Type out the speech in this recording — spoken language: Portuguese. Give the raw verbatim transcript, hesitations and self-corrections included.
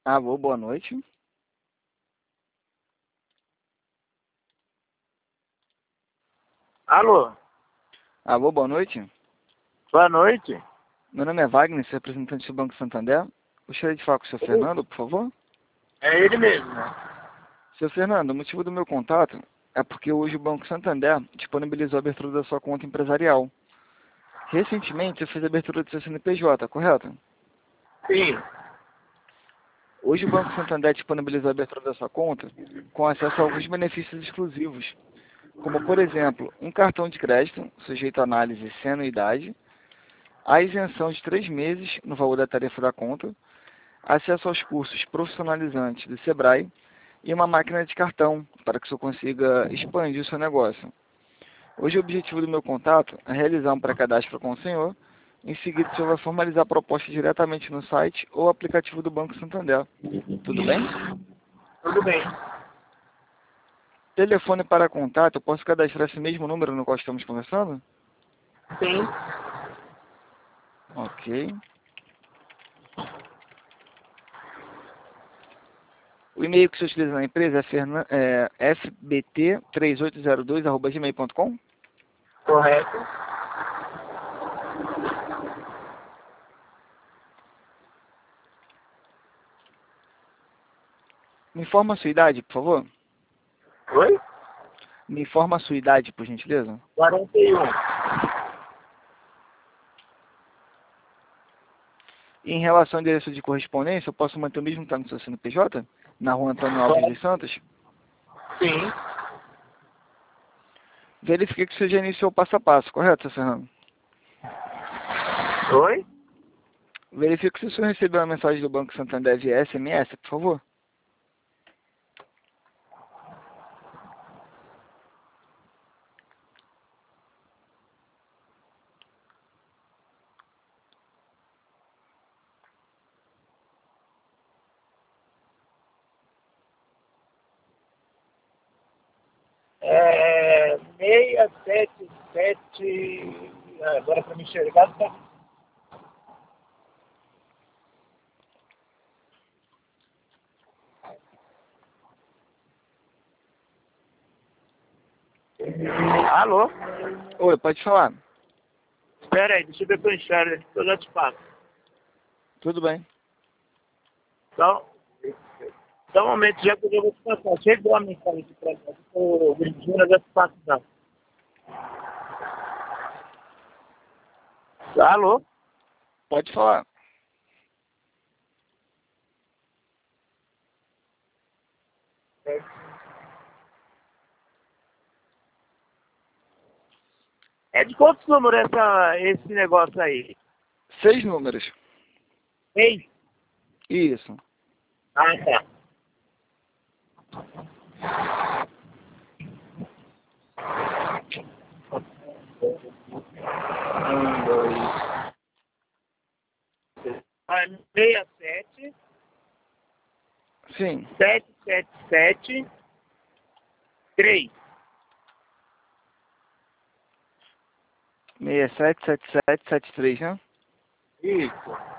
Alô, boa noite. Alô, Alô, boa noite. boa noite. Meu nome é Wagner, sou representante do Banco Santander. Gostaria de falar com o senhor Fernando, por favor. É ele mesmo, né? Senhor Fernando, o motivo do meu contato é porque hoje o Banco Santander disponibilizou a abertura da sua conta empresarial. Recentemente, você fez a abertura do seu C N P J, correto? Sim. Hoje o Banco Santander disponibilizou a abertura da sua conta com acesso a alguns benefícios exclusivos, como, por exemplo, um cartão de crédito sujeito à análise sem anuidade, a isenção de três meses no valor da tarifa da conta, acesso aos cursos profissionalizantes do Sebrae e uma máquina de cartão para que o senhor consiga expandir o seu negócio. Hoje o objetivo do meu contato é realizar um pré-cadastro com o senhor. Em seguida, o senhor vai formalizar a proposta diretamente no site ou aplicativo do Banco Santander. Tudo bem? Tudo bem. Telefone para contato, eu posso cadastrar esse mesmo número no qual estamos conversando? Sim. Ok. O e-mail que o senhor utiliza na empresa é, fernan- é f b t três oito zero dois arroba gmail ponto com? Correto. Me informa a sua idade, por favor. Oi? Me informa a sua idade, por gentileza. quarenta e um. E em relação ao endereço de correspondência, eu posso manter o mesmo que está no seu C N P J? Na rua Antônio Alves dos Santos? Sim. Verifique que você já iniciou o passo a passo, correto, seu Fernando? Oi? Verifique se o senhor recebeu a mensagem do Banco Santander via S M S, por favor. É seis sete sete. Agora para me enxergar, tá? Alô? Oi, pode falar. Espera aí, deixa eu ver se eu enxergo aqui que eu já te passo. Tudo bem. Então, só um momento, já que eu já vou te passar. Chegou a mensagem aqui pra cá. O Virgínia já te passo já. Alô? Pode falar. É de quantos números essa, esse negócio aí? Seis números. Ei? Isso. Ah, tá. Um, dois. Ah, seis sete, Sim. sete sete sete, três. Seis sete sete sete sete três, né? Isso.